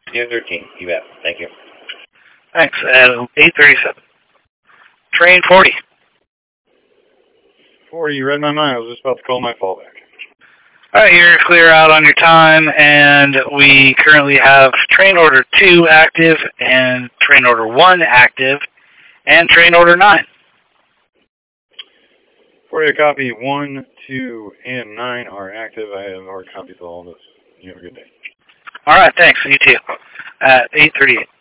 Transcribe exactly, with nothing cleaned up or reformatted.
Unit thirteen, you bet. Thank you. Thanks. At eight thirty-seven. Train forty. forty, you read my mind. I was just about to call my fallback. All right, you're clear out on your time, and we currently have train order two active, and train order one active, and train order nine. For your copy, one, two, and nine are active. I have hard copies of all this. You have a good day. All right, thanks. You too. At eight thirty-eight.